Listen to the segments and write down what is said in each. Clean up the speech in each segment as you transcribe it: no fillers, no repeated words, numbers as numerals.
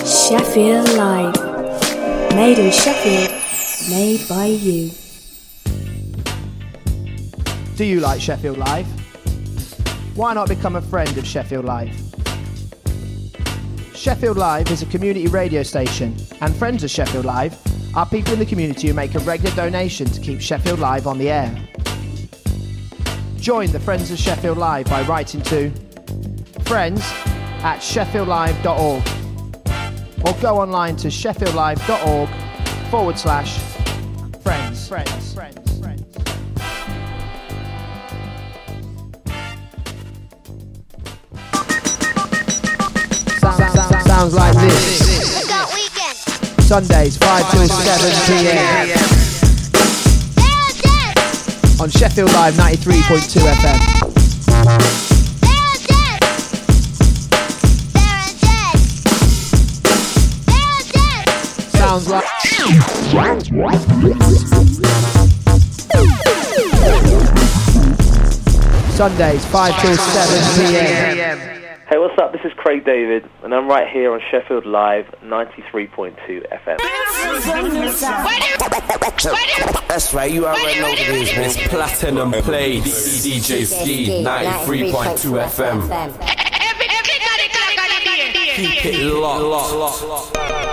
Sheffield Live. Made in Sheffield, made by you. Do you like Sheffield Live? Why not become a friend of Sheffield Live? Sheffield Live is a community radio station, and friends of Sheffield Live are people in the community who make a regular donation to keep Sheffield Live on the air. Join the Friends of Sheffield Live by writing to friends@sheffieldlive.org or go online to sheffieldlive.org/friends. Sounds like this. Sundays 5 till 7 p.m. on Sheffield Live 93.2 FM. Sounds like Sundays 5 till 7 p.m. Hey, what's up? This is Craig David, and I'm right here on Sheffield Live 93.2 FM. That's right, you already know what it is, man. It's Platinum Plays, DJ Ski, 93.2 FM. Keep it locked.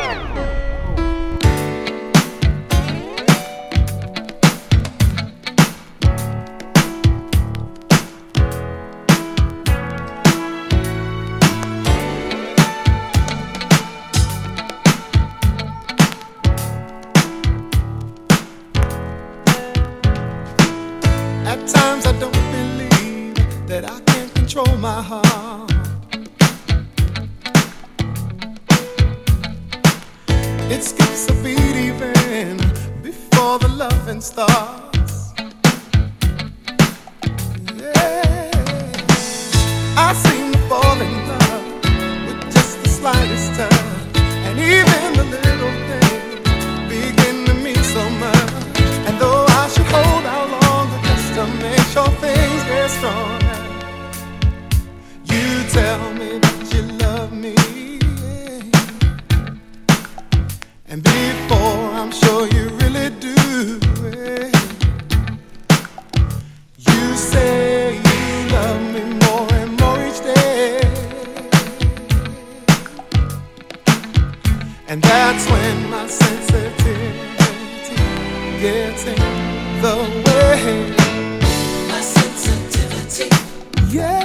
My heart, it skips a beat even before the loving starts. Yeah, I seem to fall in love with just the slightest touch, and even the little things begin to mean so much. And though I should hold out longer just to make sure things get strong, tell me that you love me, and before I'm sure you really do, you say you love me more and more each day, and that's when my sensitivity gets in the way. My sensitivity, yeah.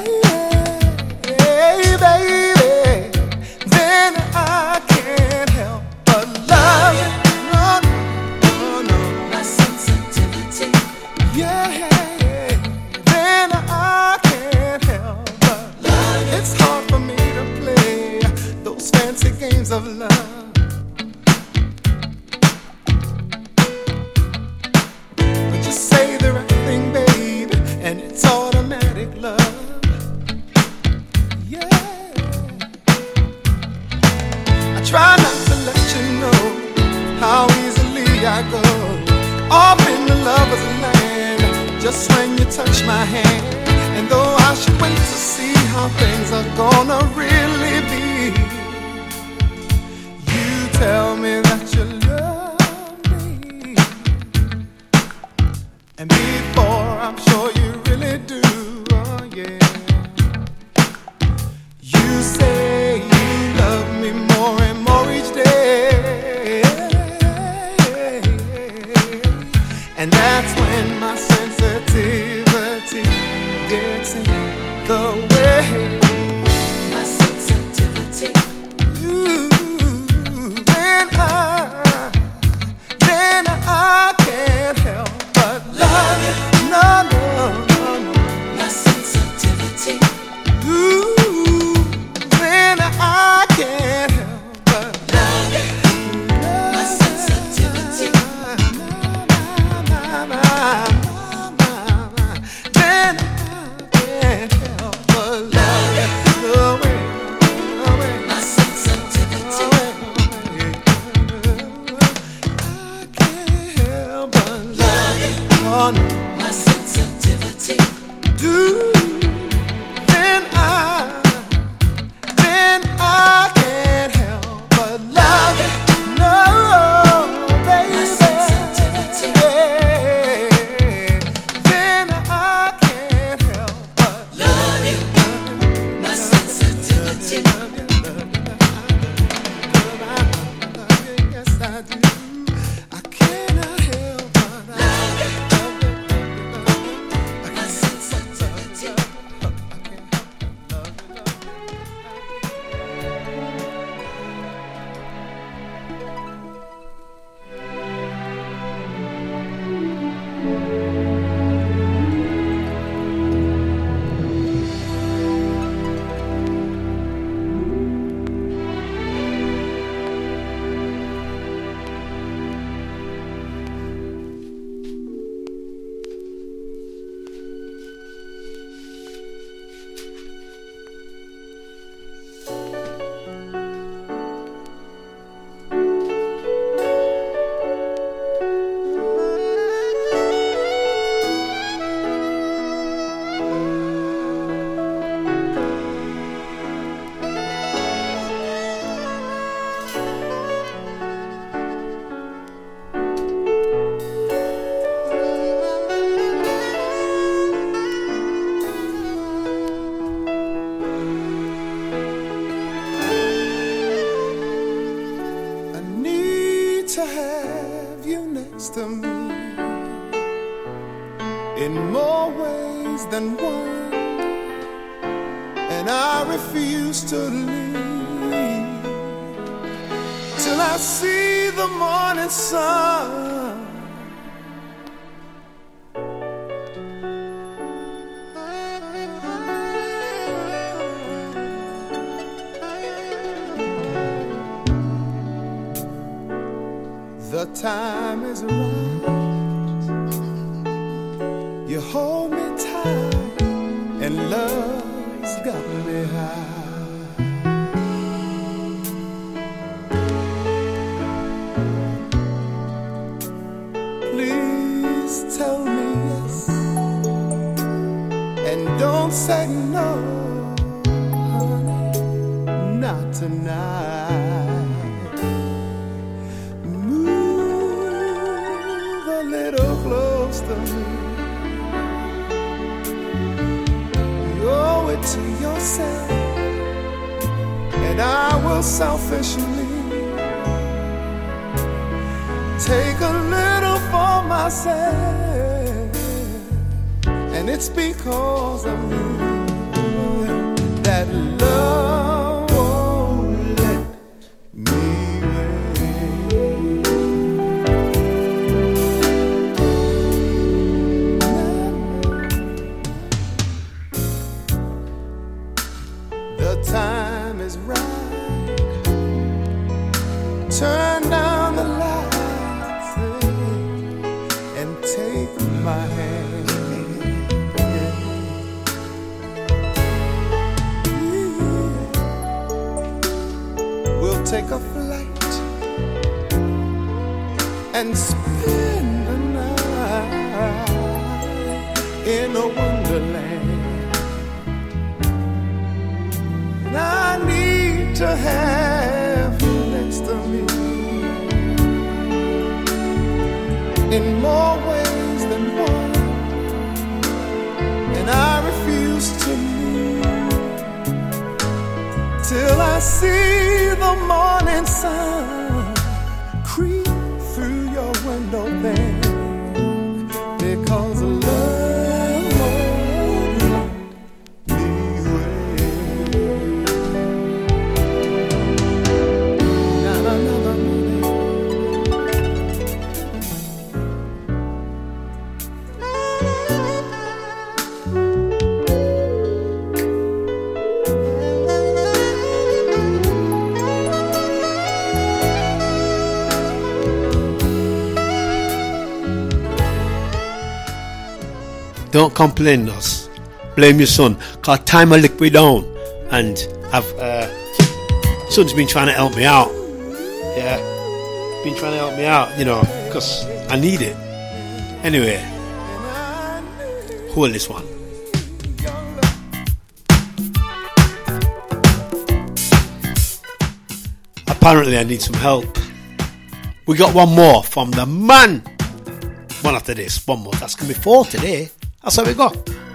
Baby, then I can't help but love you. No, my sensitivity. Yeah, then I can't help but love you. It's hard for me to play those fancy games of love, but you say the right thing, babe, and it's automatic love. Try not to let you know how easily I go off in the lover's land just when you touch my hand. And though I should wait to see how things are gonna really be, you tell me that you love me, and before I'm sure you really do, oh yeah, you say you love me more and more each day, and that's when my sensitivity gets in the way. My sensitivity. to me in more ways than one, and I refuse to leave till I see the morning sun. The time is right. You hold me tight, and love's got me high. Please tell me yes, and don't say no, honey, not tonight. Little close to me. You owe it to yourself, and I will selfishly take a little for myself, and it's because of you that love won't let me wait. The time is right. Turn down the lights and take my hand. We'll take a flight and spend the night in a wonderland. I need to have you next to me in more ways than one, and I refuse to leave till I see the morning sun creep through your window pane, because love Don't complain us. Blame your son. Cause time a lick me down. And I've son's been trying to help me out. Yeah. Been trying to help me out, you know, because I need it. Anyway. Hold this one. Apparently I need some help. We got one more from the man. One after this. One more. That's going to be 4 today. That's how we go.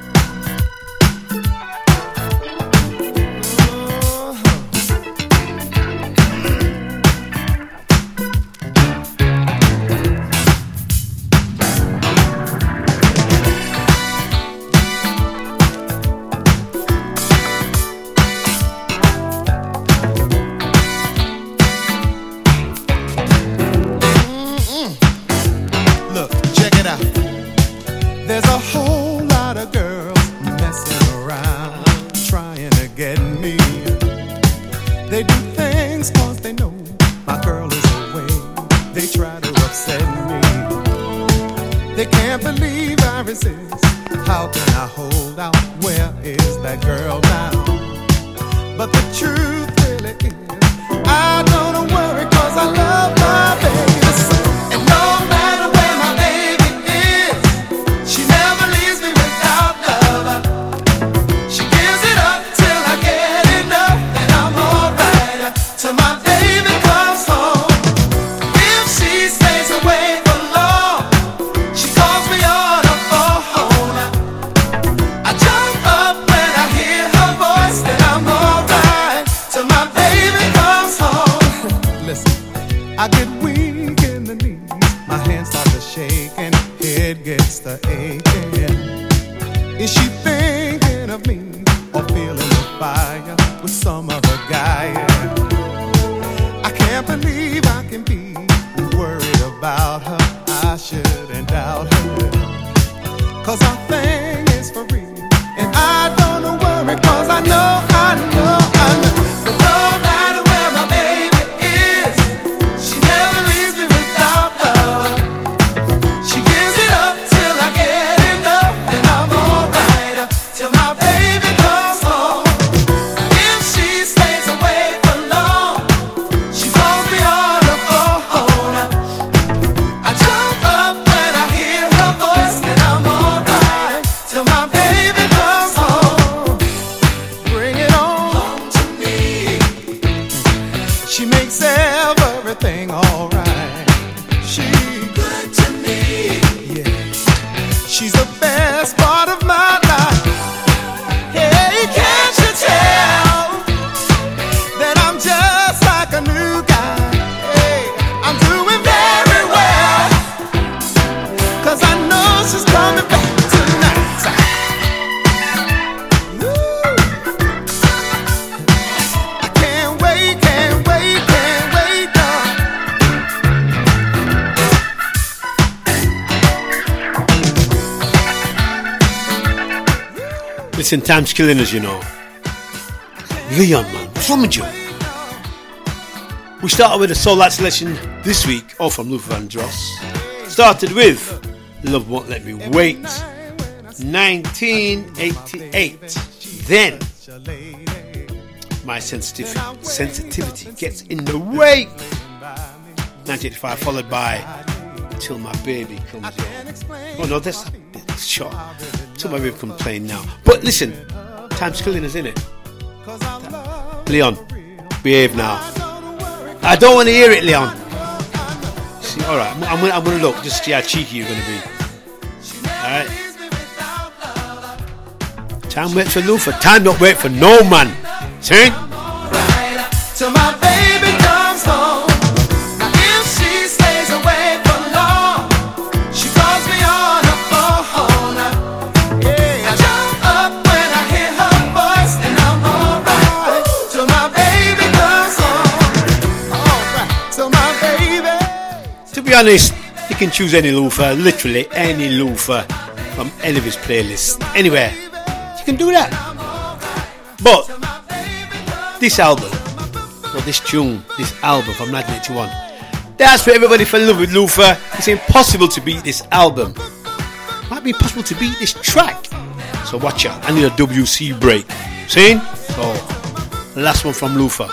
Look, check it out. There's a whole lot of girls messing around, trying to get me. They do things cause they know my girl is away. They try to upset me. They can't believe I resist. How can I hold out? Where is that girl now? But the truth really is, I don't worry cause I love my baby. And no matter where my baby is, she never leaves me without love. She gives it up till I get enough, and I'm alright till my baby comes home. If she stays away for long, she calls me on the phone. I jump up when I hear her voice, and I'm alright till my baby comes home. Listen, I get weak in the knees, my hands start to shake. can't believe I can be worried about her. I shouldn't doubt her, 'cause our thing is for real. And I don't worry, 'cause I know that no matter where my baby is, she never leaves me without love. She gives it up till I get enough, and I'm alright till my baby comes home. If she stays away for long, she calls me on the phone. I jump up when I hear her voice, and I'm alright till my baby comes home. Bring it on to me. She makes everything alright. She's good to me. Yeah, she's the best part of my life. Hey, can't you tell that I'm just like a new guy? Hey, I'm doing very well, 'cause I know she's coming back tonight. Woo. I can't wait, no. Listen, time's killing us, you know. Leon, man, what's wrong with you? We started with a soul light selection this week, all from Luther Vandross. Started with Love Won't Let Me Wait, 1988. Then My Sensitivity Gets in the Way, 1985, followed by Till My Baby Comes Home. Oh no, that's a bit short. Till My Baby Comes playing now. But listen, time's killing us, innit? Leon, behave now. I don't want to hear it, Leon. See, alright, I'm gonna look, just see how cheeky you're gonna be. Alright. Time waits for Luther, time don't wait for no man. See? Till my baby comes home. Now if she stays away for long, she calls me on the phone. Yeah, I jump up when I hear her voice, and I'm alright till my baby comes home. Alright till my baby. To be honest, you can choose any Luther, literally any Luther from any of his playlists. Anywhere, you can do that. But this album, or this tune, this album from 1981, that's for everybody fell in love with Luther. It's impossible to beat this album. Might be impossible to beat this track. So watch out, I need a WC break. See? So, the last one from Luther.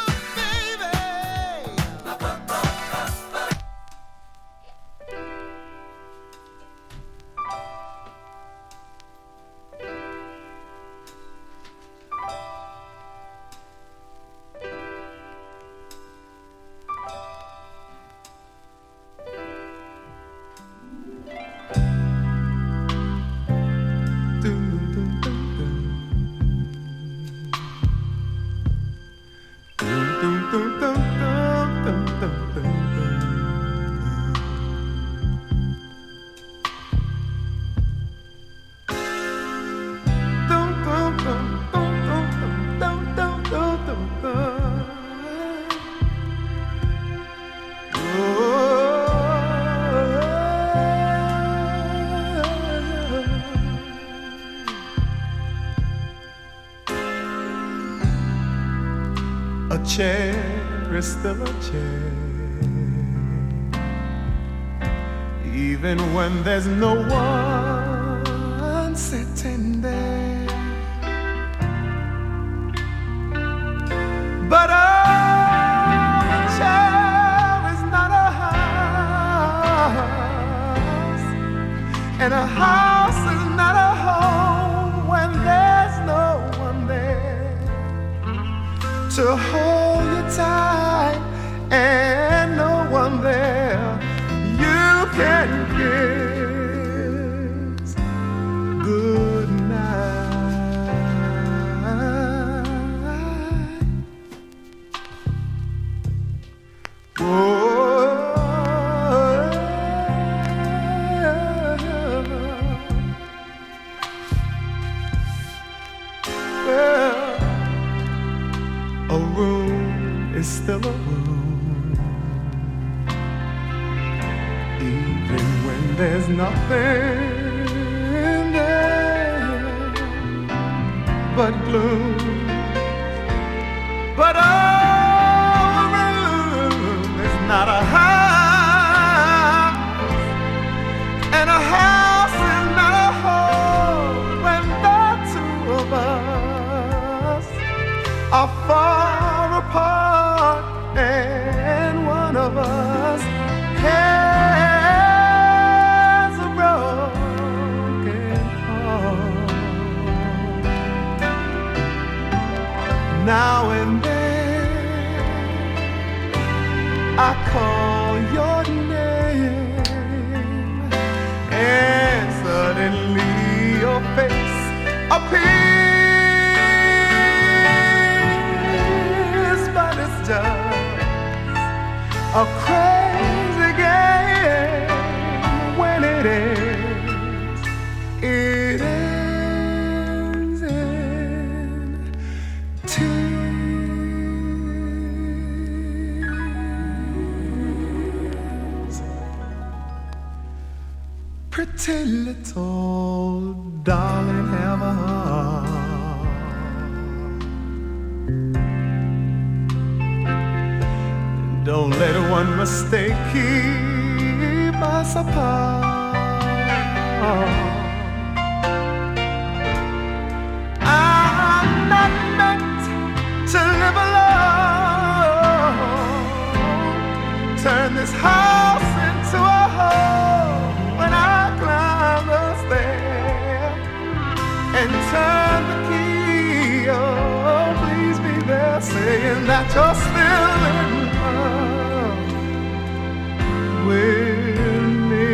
A chair is still a chair, even when there's no one sitting there. But a chair is not a house, and a house is not a home when there's no one there to hold you tight, and no one there you can kiss good night. Well, a room is still a room, there's nothing there but gloom. But our room is not a house, and a house is not a home when the two of us are far apart, and one of us has a broken heart. Now and then I call your name, and suddenly your face appears, but it's just a crazy game. When it ends, it ends in tears. Pretty little darling, have a heart. Don't let one mistake keep us apart. I'm not meant to live alone. Turn this house into a home when I climb the stairs and turn the key. Oh, please be there, saying that you're still in love with me.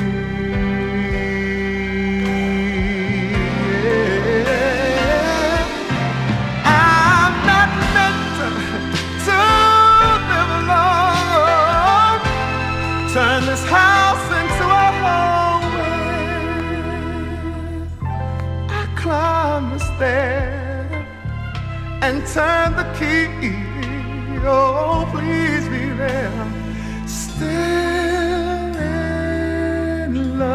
Yeah. I'm not meant to live alone. Turn this house into a home when I climb the stairs and turn the key. Oh, please be there, still in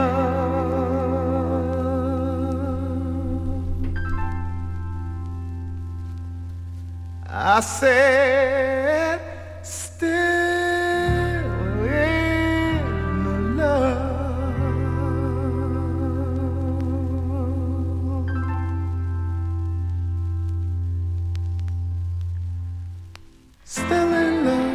love. I said, still in love. Still in love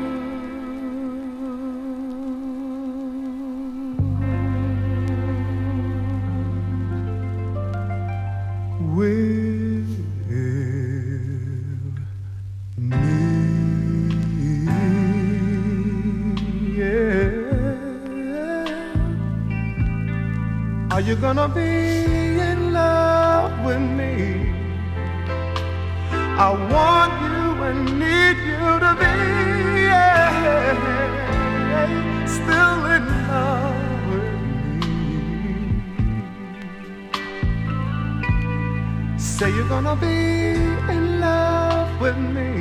with me, yeah. Are you gonna be in love with me? I want you and need you to be, yeah, still in love with me. Say you're gonna be in love with me.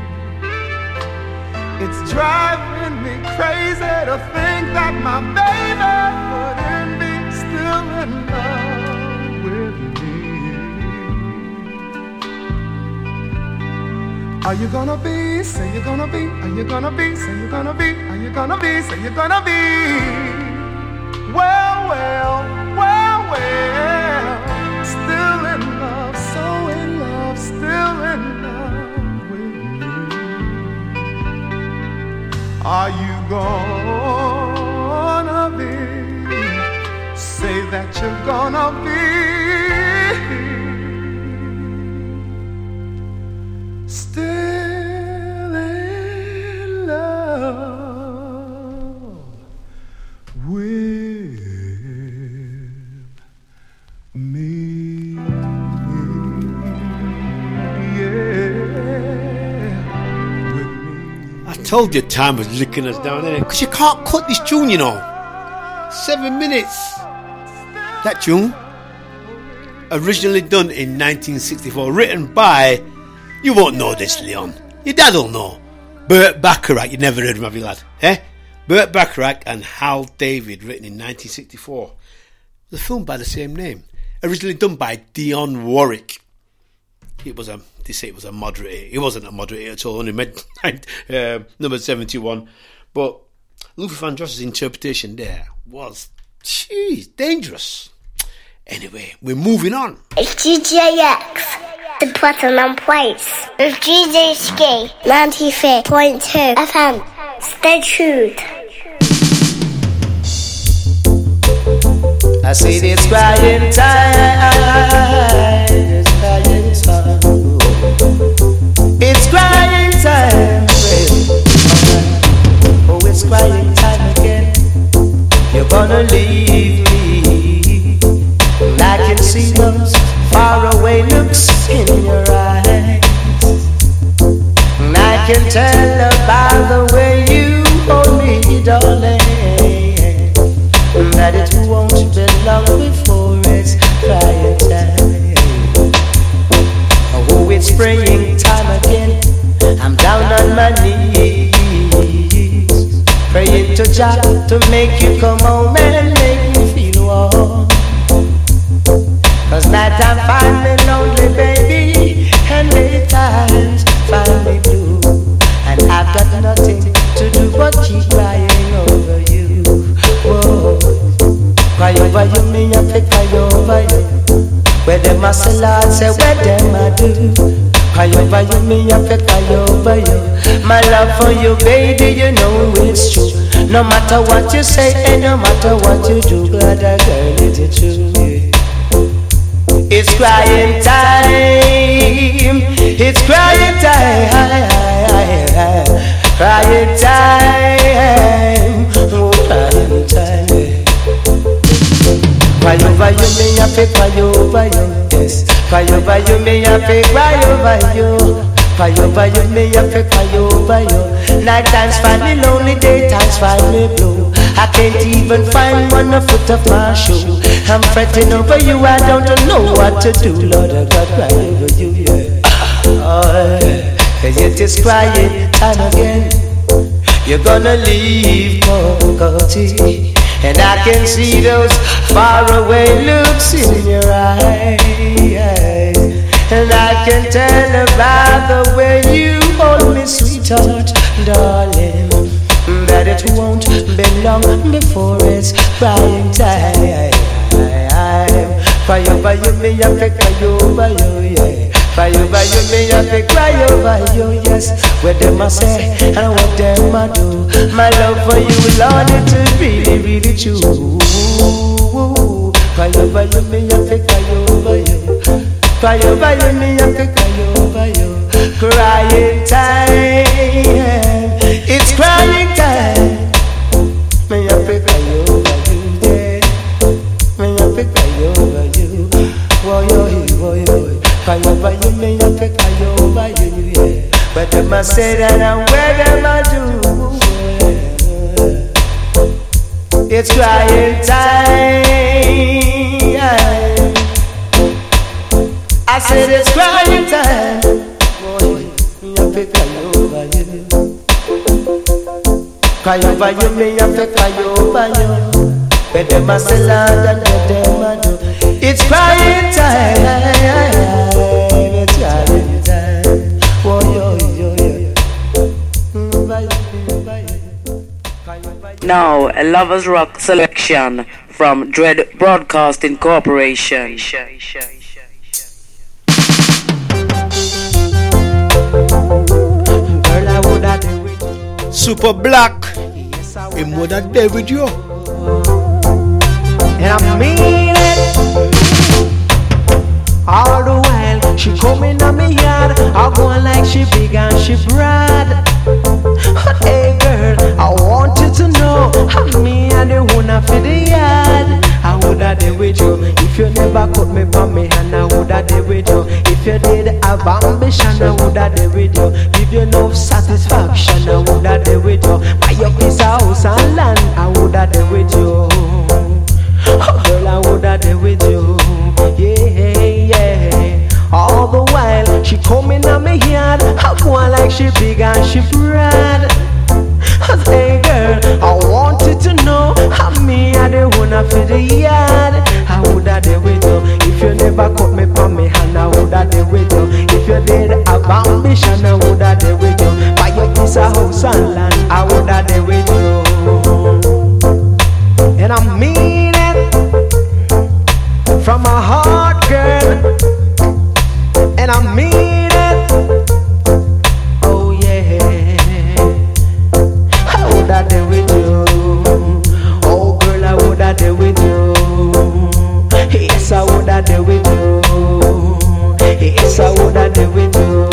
It's driving me crazy to think that my baby wouldn't be still in love with me. Are you gonna be, say you're gonna be, are you gonna be, say you're gonna be, are you gonna be, say you're gonna be? Well, well, well, well, still in love, so in love, still in love with me. Are you gonna be, say that you're gonna be still in love with me? Yeah, with me. I told you time was licking us down there, because you can't cut this tune, you know. 7 minutes. That tune, originally done in 1964, written by, you won't know this, Leon. Your dad'll know. Burt Bacharach. You never heard of him, have you, lad? Eh? Burt Bacharach and Hal David, written in 1964. The film by the same name, originally done by Dionne Warwick. They say it was a moderate hit. It wasn't a moderate hit at all, only made number 71. But Luther Vandross's interpretation there was, dangerous. Anyway, we're moving on. It's DJX, the Platinum Place. It's DJ Ski, 93.2 FM. Stay tuned. I see it's crying time. It's crying time. It's crying time. Oh, it's crying time again. You're gonna leave me. And I can see those faraway looks in your eyes. And I can tell by the way you hold me, darling, that it won't be long before it's crying time. Oh, it's praying time again. I'm down on my knees, praying to Jah to make you come home and make me feel warm. Cause night time find me lonely, baby, and daytimes find me blue. And I've got nothing to do but keep crying over you. Whoa. Cry over you, me a fi cry over you. Where them a say, Lord, say where them a do. Cry over you, me a fi cry over you. My love for you, baby, you know it's true. No matter what you say and no matter what you do, brother, girl, it's true. It's crying time. It's crying time. Crying time. Oh, crying time. Cry over you, me a fi cry over you. Yes. Cry over you, me a fi cry over you. Cry over you, me a fi cry over you. Night times find me lonely, daytimes find me blue. I can't even find one foot of my shoe. I'm fretting over you, I don't know what to do. Lord, I got cry over you, yeah. Oh, it is crying time again. You're gonna leave Bogota, and I can see those faraway looks in your eyes. And I can tell by the way you hold me, sweetheart, darling, that it won't be long before it's crying time. Cry over you, me a fi cry over you, yeah. Cry over you, me a fi cry over you, yes. What them a say and what them a do. My love for you, Lord, it's really, really true. Cry over you, me a fi cry over you. Cry over you, me a fi cry over you. Crying time. It's crying time. Me a fi cry over you, yeah. Me a fi cry over you. Woy, woy, woy, woy. Cry over you, me a fi cry over you, yeah. But them a say that and where them a do. It's crying time. I said it's crying time. Boy, me a fi cry over you. Cry over you, me a fi cry over you. Where them a say Lord and where them a do. It's crying time. It's crying time. Oh yo yo yo. Now a Lovers Rock selection from Dread Broadcasting Corporation. Super Black, him would have there with you. And I mean it. All the while she coming on me yard, I go like she big and she broad. Hey girl, I want you to know me and the owner for the yard. I woulda there with you if you never cut me from me hand. I woulda there with you if you did have ambition. I woulda there with you, give you enough satisfaction. I woulda there with you, buy your piece of house and land. I woulda there with you. Oh girl, I woulda there with you. Yeah, yeah. All the while she coming on me yard, I go like she big and she broad. Hey girl, I house and land, I would have there with you. And I mean it from my heart, girl. And I mean it. Oh yeah, I would have there with you. Oh girl, I would have there with you. Yes, I would have there with you. Yes, I would have there with you.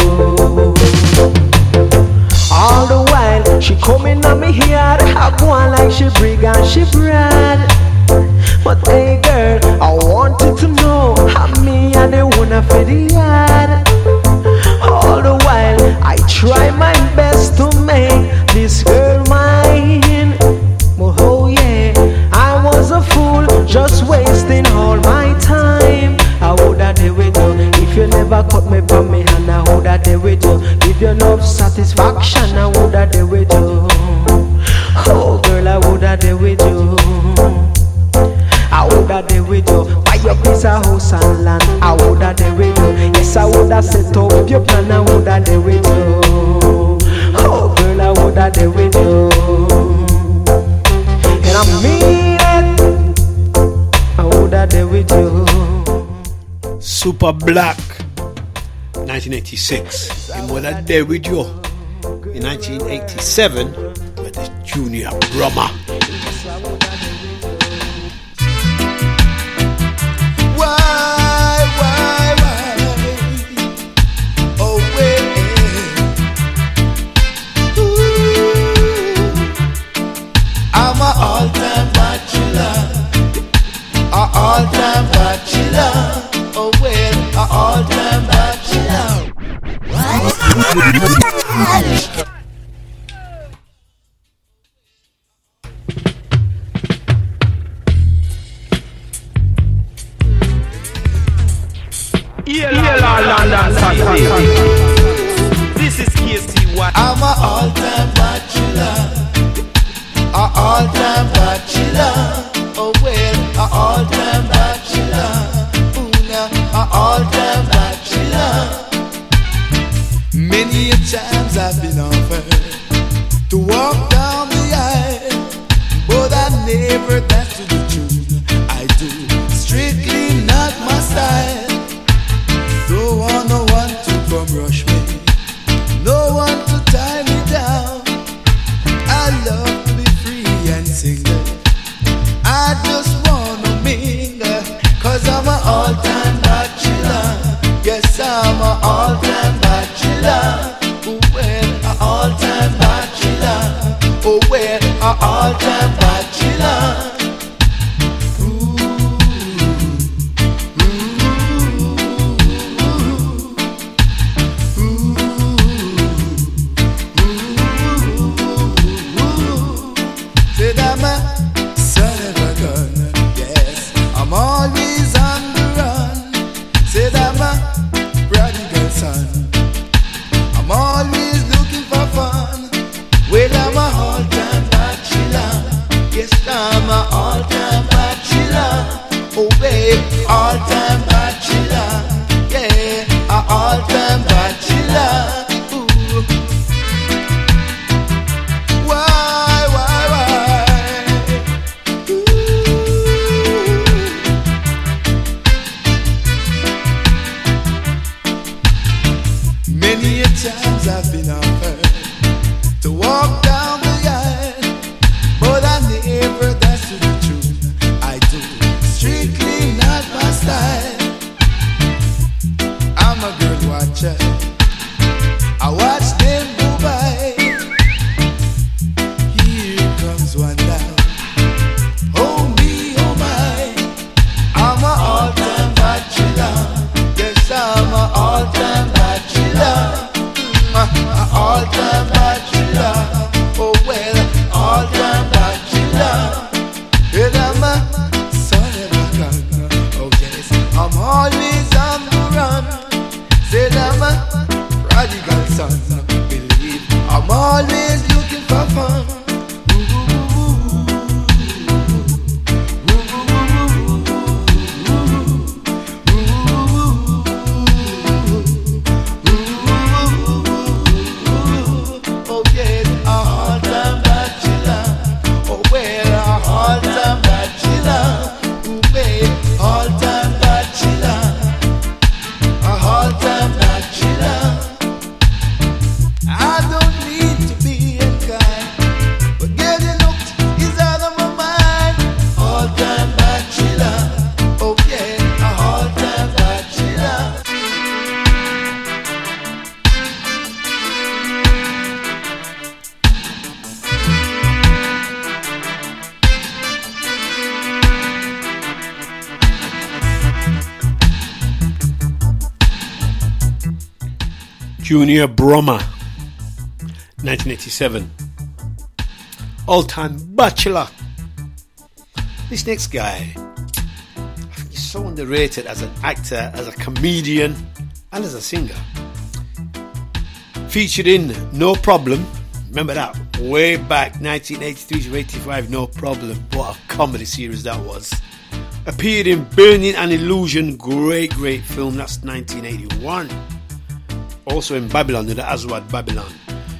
All the while she coming on me here, I go on like she brig and she brad. But hey girl, I wanted to know how me and the wanna for the yard. All the while I try my best to make this girl mine. But oh yeah, I was a fool, just wasting all my time. I woulda there with you if you never cut me from me hand. I woulda there with you, give you enough satisfaction. I woulda there with you. Oh girl, I woulda there with you. I woulda there with you, buy your piece of house and land. I woulda there with you. Yes, I woulda set up your plan. I woulda there with you. Oh girl, I woulda there with you. And I mean it, I woulda there with you. Super Black, 1986. And woulda there with you. In 1987, with this Junior Brahma. Why? Oh, wait. Ooh. I'm an all-time bachelor. An all-time bachelor. Oh, well, an all-time bachelor. This is KC1. I'm an all-time bachelor. An all-time bachelor. Oh well, an all-time bachelor. Ooh, now, an all-time bachelor. Many a times I've been offered to walk down the aisle, but I never dance to the tune. I do strictly not my style. Don't want no one to come rush me, no one to tie me down. I love to be free and single. I just wanna mingle, 'cause I'm an all-time bachelor. Yes, I'm an all-time bachelor. Oh well, an all-time bachelor. Oh well, an all-time bachelor. I'm an Junior Brommer, 1987. All-time bachelor. This next guy, I think he's so underrated as an actor, as a comedian, and as a singer. Featured in No Problem, remember that? Way back 1983 to 85, No Problem. What a comedy series that was. Appeared in Burning an Illusion, great film, that's 1981. Also in Babylon, the Aswad Babylon,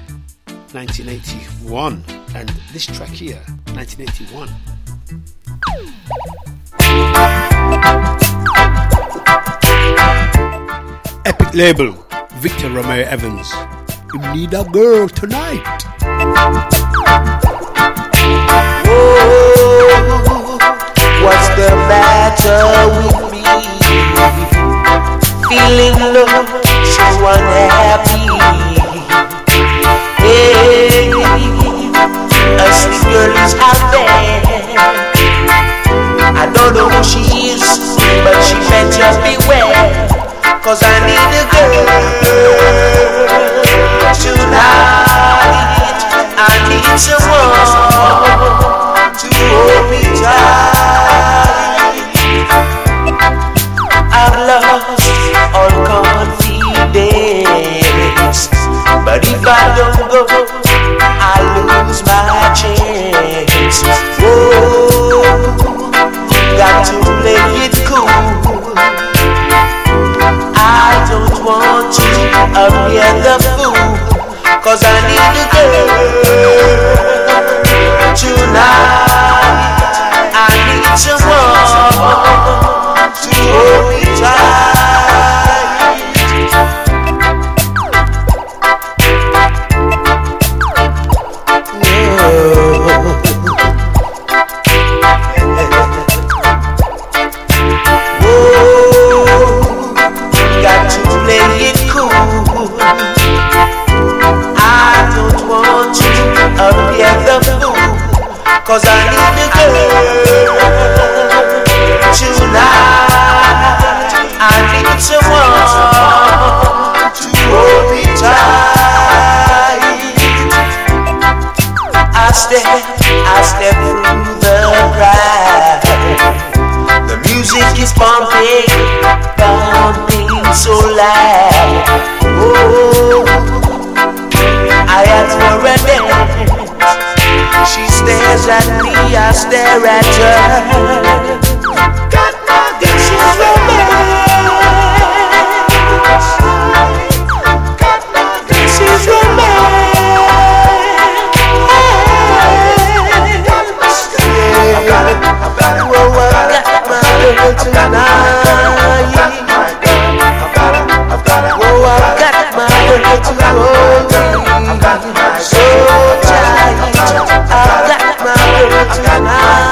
1981. And this track here, 1981. Epic label, Victor Romeo Evans. You need a girl tonight. Oh, what's the matter with me? Feeling low, so unhappy. Hey, a sweet girl is out there. I don't know who she is, but she better beware. 'Cause I need a girl tonight. I need someone to hold me tight. I've lost all confidence, but if I don't go, I lose my chance. Oh, got to play it cool. I don't want to appear the fool, 'cause I need a girl tonight. I need someone to hold me tight. Got to play it cool. I don't want to appear the fool, 'cause I need a girl tonight. I need someone to hold me tight. I step through the crowd. The music is pumping so loud. Oh, I ask for a dance. She stares at me, I stare at her. Got my this is romance. Got my this is romance. I got it. Whoa, I got my girl tonight. Oh, I got my girl to hold me so tight. I got my girl tonight.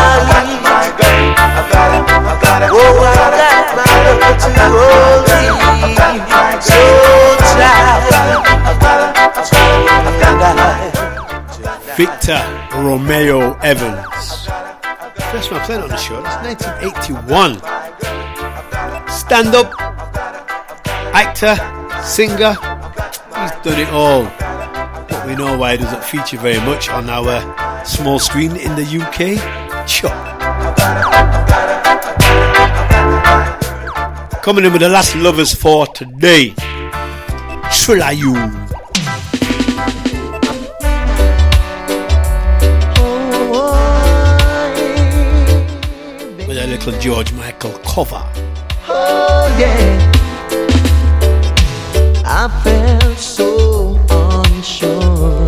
Oh, I got my girl to hold me so tight. Victor Romeo Evans. First one I played on the show, that's 1981. Stand up. Actor, singer, he's done it all. But we know why he doesn't feature very much on our small screen in the UK. Sure. Coming in with the last lovers for today. Shrilayu. With a little George Michael cover. Oh yeah. I felt so unsure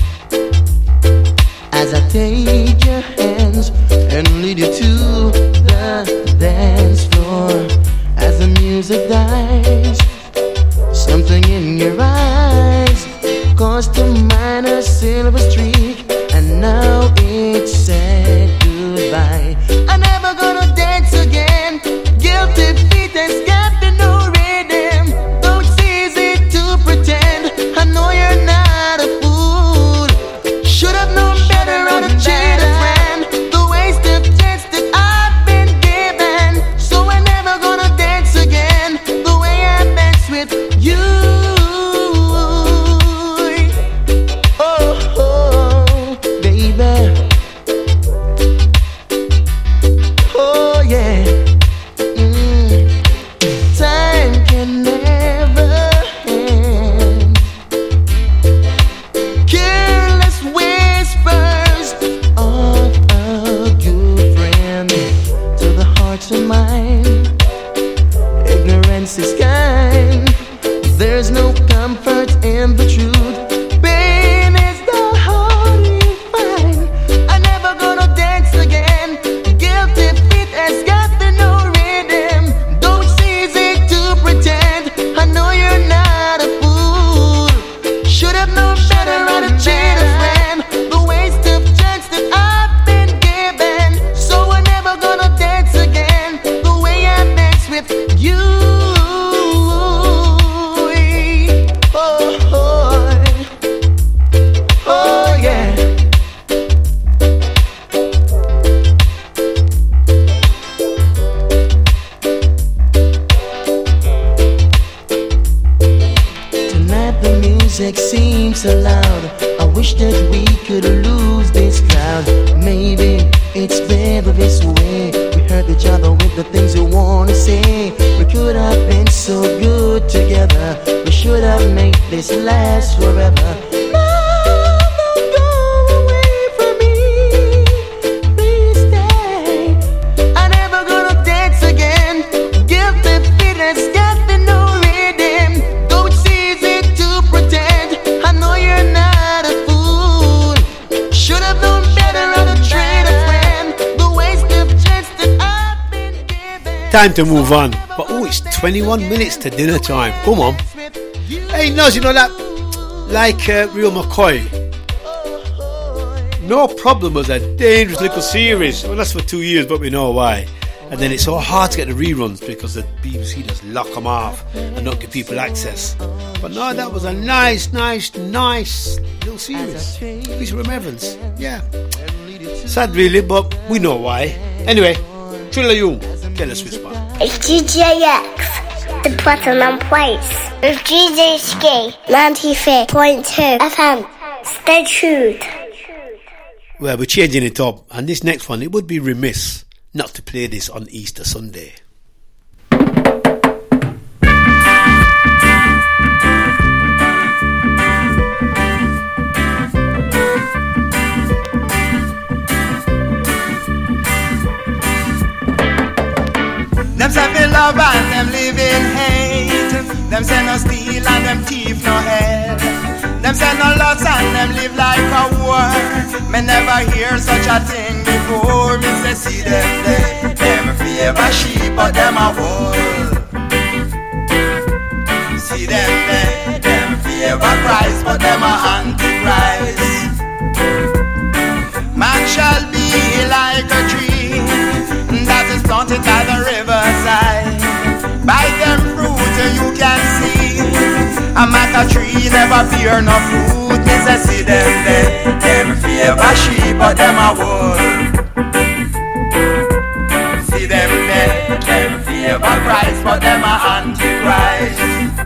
as I take your hands and lead you to the dance floor. As the music dies, something in your eyes caused to mine a silver streak, and now it's said goodbye. I'm never gonna dance again. Guilty feet and scared to no rhythm. Though it's easy to pretend, I know you're not a fool. Should have known better on a cheated friend. The waste of chance that I've been given. So I'm never gonna dance again the way I dance with you. wish that we could lose this crowd. Maybe it's better this way. We hurt each other with the things we wanna say. We could have been so good together. We should have made this last forever. Time to move on. But oh, it's 21 minutes to dinner time. Come on. Hey, Nuz, you know that? Like Real McCoy. No Problem was a dangerous little series. Well, that's for 2 years, but we know why. And then it's so hard to get the reruns because the BBC just lock them off and not give people access. But no, that was a nice little series. Please remembrance. Yeah. Sad really, but we know why. Anyway, Trilla you. Tell us which part. It's DJ X, the Platinum Place, with DJ Ski, 93.2 FM. Stay tuned. Well, we're changing it up, and this next one, it would be remiss not to play this on Easter Sunday. Them say they love and them live in hate. Them say no steal and them thief no hate. Them say no loss and them live like a war. Me never hear such a thing before. Me say see them there. Them favor sheep but them a wool. See them there. Them favor Christ but them a antichrist. Man shall be like a tree that is planted by the riverside. By them fruit you can see. A matter tree never bear no fruit. Me say see them there. Them favor sheep but them a wool. See them there. Them favor Christ but them a antichrist.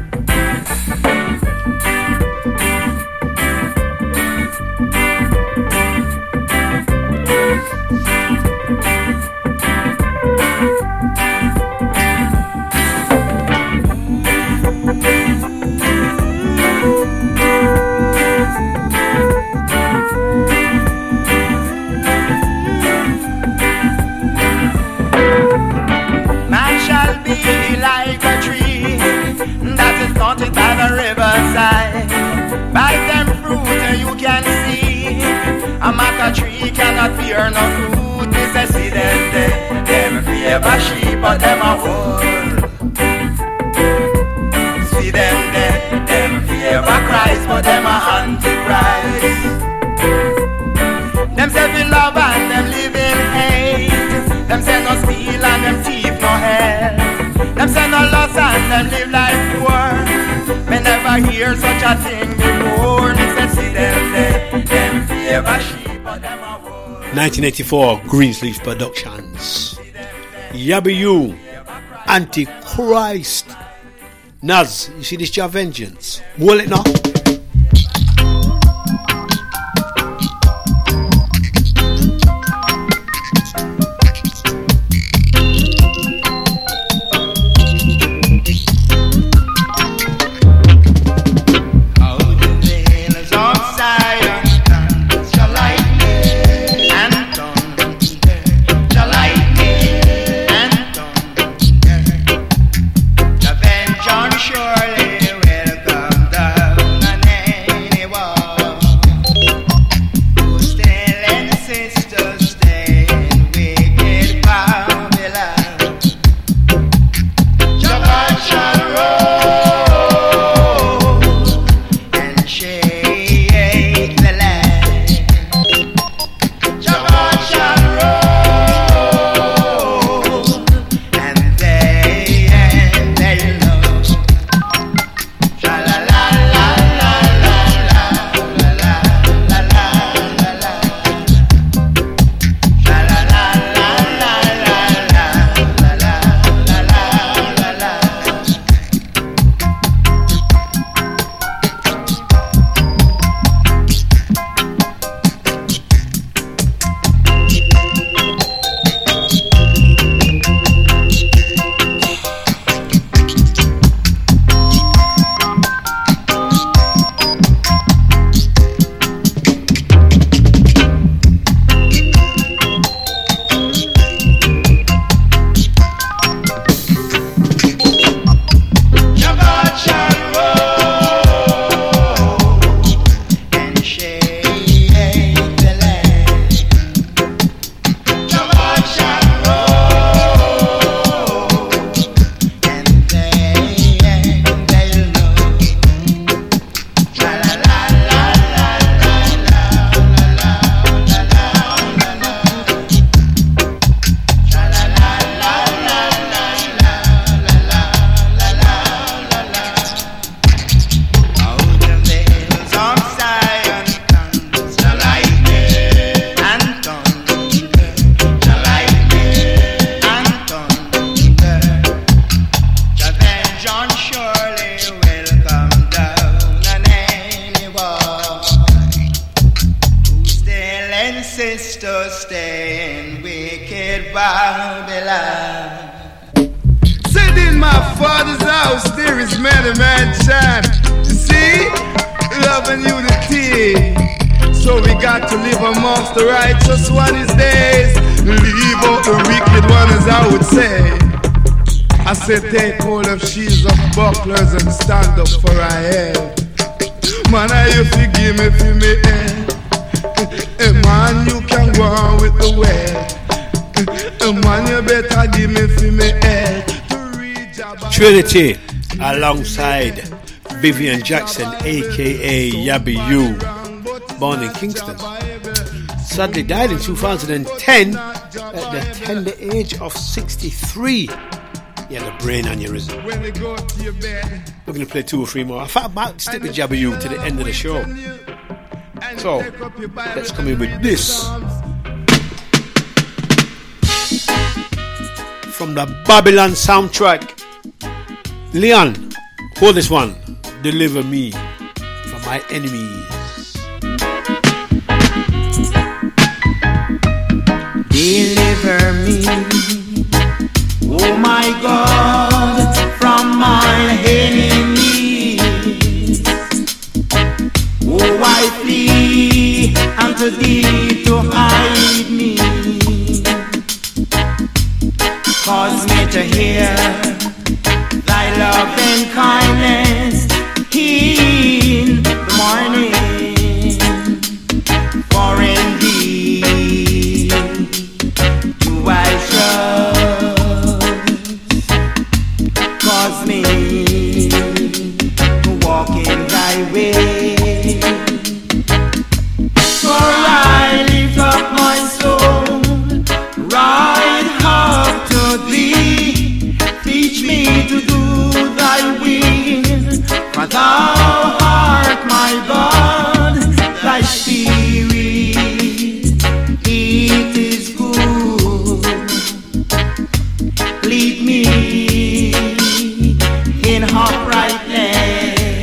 By the riverside, by them fruit you can see. A maca tree cannot bear no fruit. Me say see them there. Them favor sheep but them a wool. See them there. Them favor Christ but them a antichrist. Them say we love and them live in hate. Them say no steal and them thief no hell. Them say no loss and them live like poor. Me never hear such a thing before. Me say see them there. Them favor sheep but them a wool. 1984, Greensleeves Productions. Yabba You, Antichrist. Nuz, you see this Jah Vengeance? Will it not? Surely will come down. ancestors stay in wicked Babylon. Said in my father's house there is many mansions. You see, love and unity. So we got to live amongst the righteous one these days. Leave out the wicked one, as I would say. I said take hold of shields of bucklers and stand up for our head. Man, I you forgive me for me head. Man, you can go on with the way. Man, you better give me for me head. Trinity alongside Vivian Jackson, aka Yabby U, born in Kingston. Sadly died in 2010 at the tender age of 63. He had a brain aneurysm. We're going to play 2 or 3 more. I thought about stick with Yabby U to the end of the show. So, let's come in with this. From the Babylon soundtrack. Leon, hold this one. Deliver me from my enemies. Deliver me, oh my God, from my enemies. Oh, I flee unto thee to hide me. Cause me to hear thy love and kindness in the morning. For in thee do I trust. Cause me to walk in thy way. For I lift up my soul right up to thee. Teach me to do thy will, for thou art my God, thy spirit, it is good. Lead me in uprightness.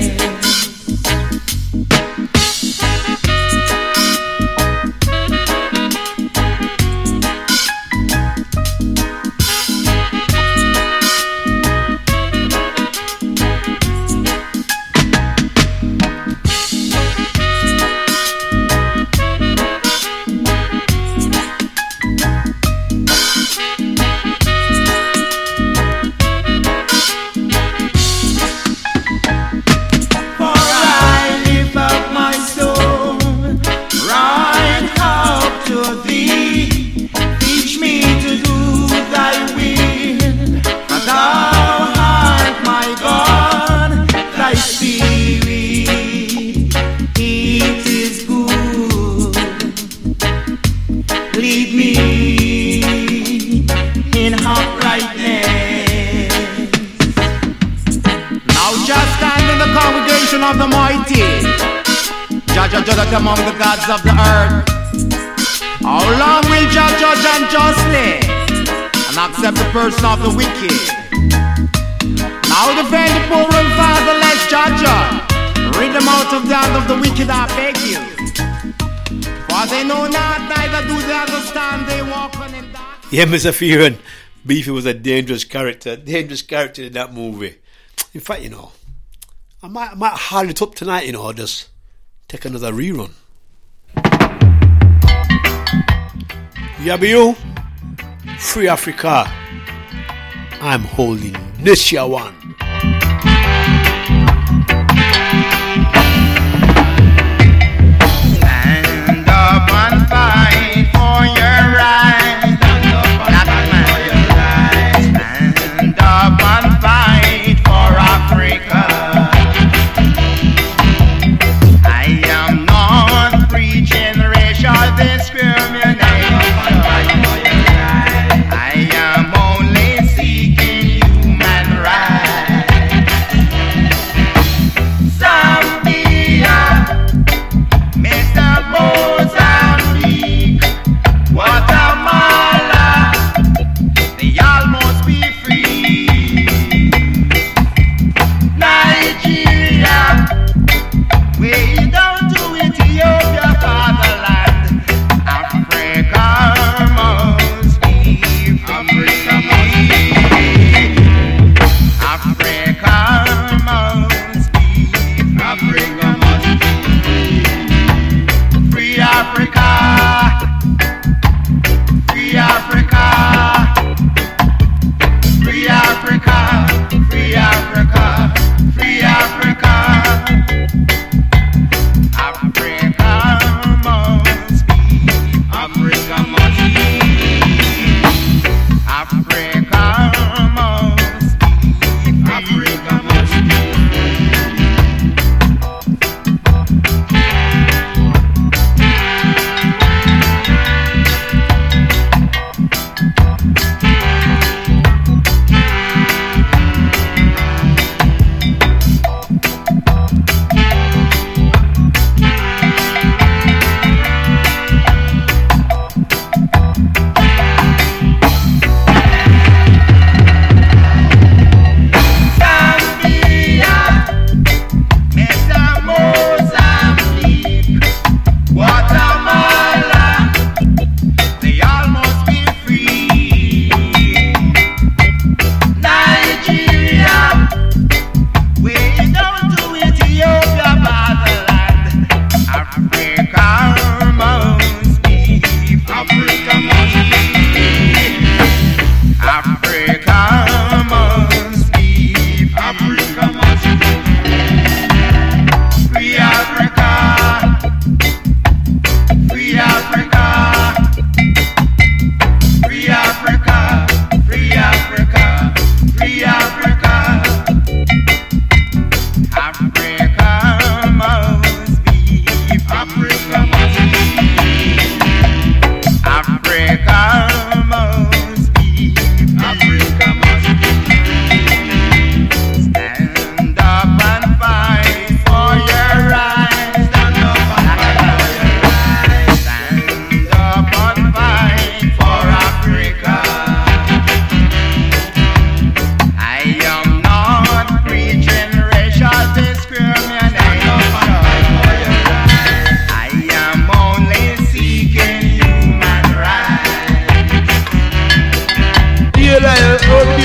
Of the mighty, judge among the gods of the earth. How long will judge unjustly and accept the person of the wicked? Now defend the poor and fatherless, judge. Rid them out of the hand of the wicked, I beg you. For they know not, neither do they understand. They walk on in dark. Yeah, Mr. Fearon, Beefy was a dangerous character in that movie. In fact, you know, I might haul it up tonight, you know, or just take another rerun. Yabby U, Free Africa. I'm holding this year one. Stand up and fight for your right. Stand up and fight for Africa. Zambia, Mr. Moses.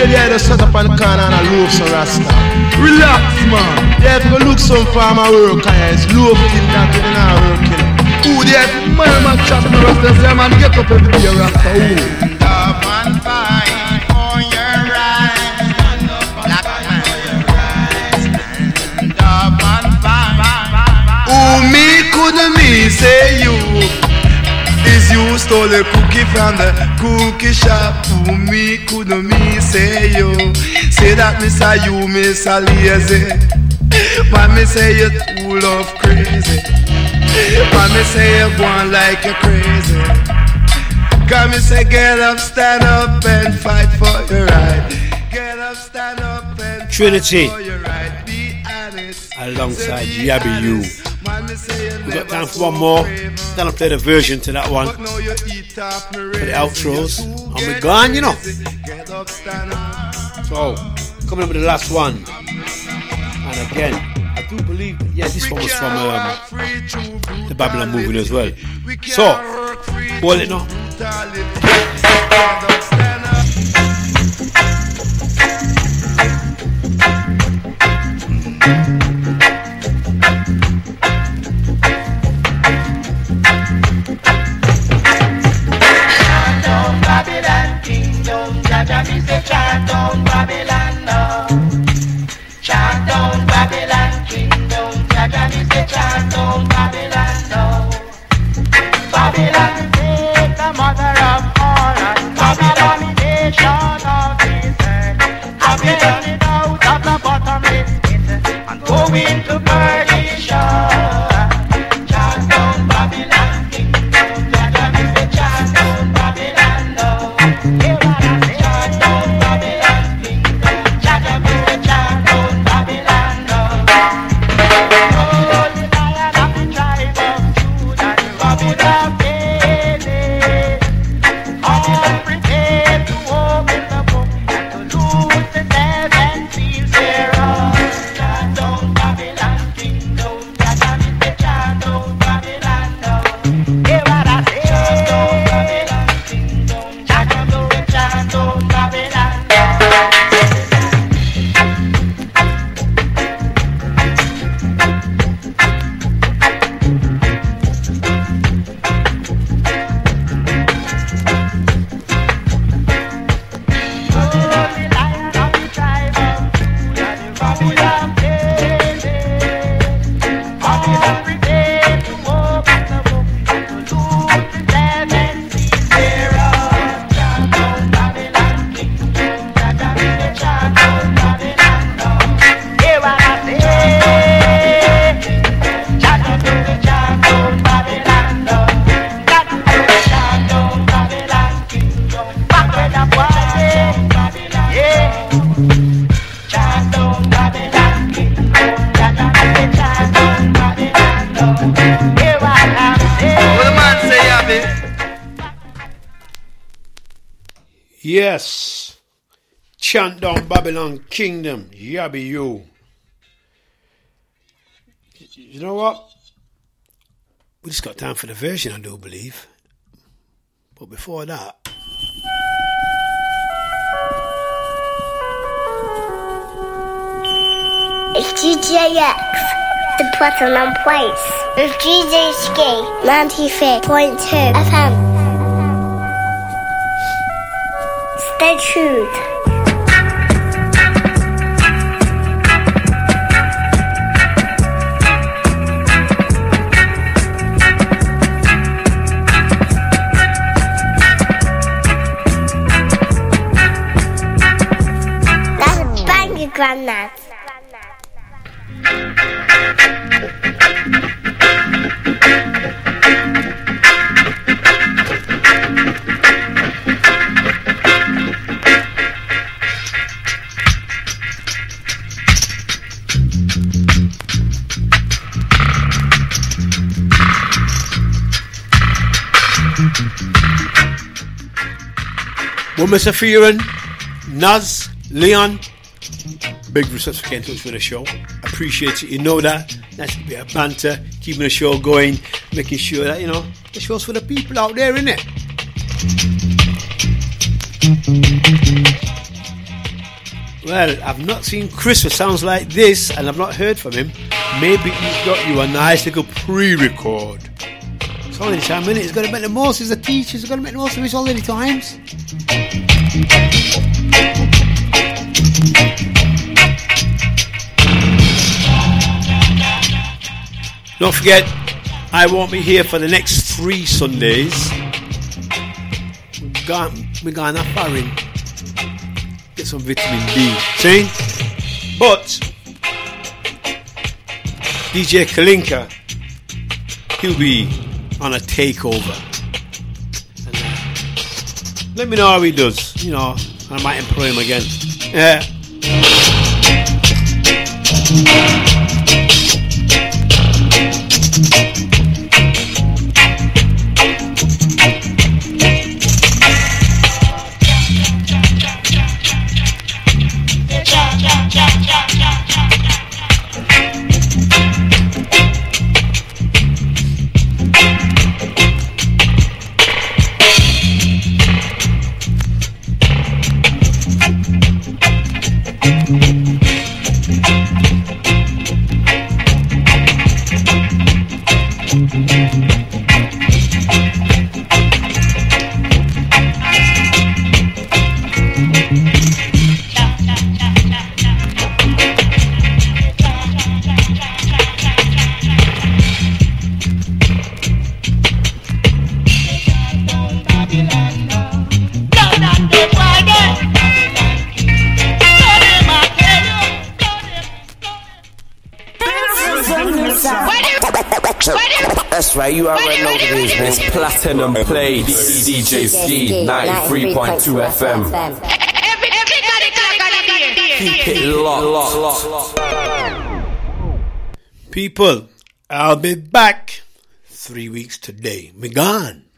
there just set up on the corner and a loaf some rasta. Relax, man. You have to go look some farmer work and it's loafing that you not working. Who there? Man, chop the rasta, say man, get up every day, rasta. Who? Love and fight for your rights. Black man. Stand up and fight. Who me could me say you? Is you stole a cookie from the cookie shop? Who me could me say you? Say that me say you miss a lazy. Why me say you too love crazy? Why me say you going like you crazy? Cause me say get up, stand up and fight for your right. Get up, stand up and Trinity fight for your right. Be honest. alongside Yabby You. We got time for one more. Then I'll play the version to that one for the outros. And we're gone, you know. So, coming up with the last one. And again, I do believe, yeah, this one was from the Babylon movie as well. So, hold it now. Chant down Babylon now. Chant down Babylon kingdom. Jaja me say chant down Babylon now. Babylon is the mother of all, and Babylon is the nation of this earth. Babylon is out of the bottomless pit and go into perdition. Chant down Babylon kingdom. Jaja me say chant down Babylon now. Yes, chant down Babylon kingdom, Yabby You. You know what? We just got time for the version, I do believe. But before that, it's DJ X, the Platinum Place. With DJ Ski, 93.2 FM. Stay tuned. That's a banger, Grandad. well, Mr. Fearon, Naz, Leon, big respect for getting in touch with the show. Appreciate it. You know that. That's a bit of banter, keeping the show going, making sure that, you know, the show's for the people out there, innit? Well, I've not seen Chris who sounds like this, and I've not heard from him. Maybe he's got you a nice little pre-record. It's holiday time, innit? He's got to make the most. He's a teacher. He's got to make the most of his holiday times. Don't forget, I won't be here for the next 3 Sundays. We're going that far in. Get some vitamin D. See? But DJ Kalinka, he'll be on a takeover. And, let me know how he does. You know, I might employ him again. That's right, you already know what it is, man. It's Platinum Plate, DJ Ski, 93.2 FM. Keep it locked. People, I'll be back 3 weeks today. Me gone.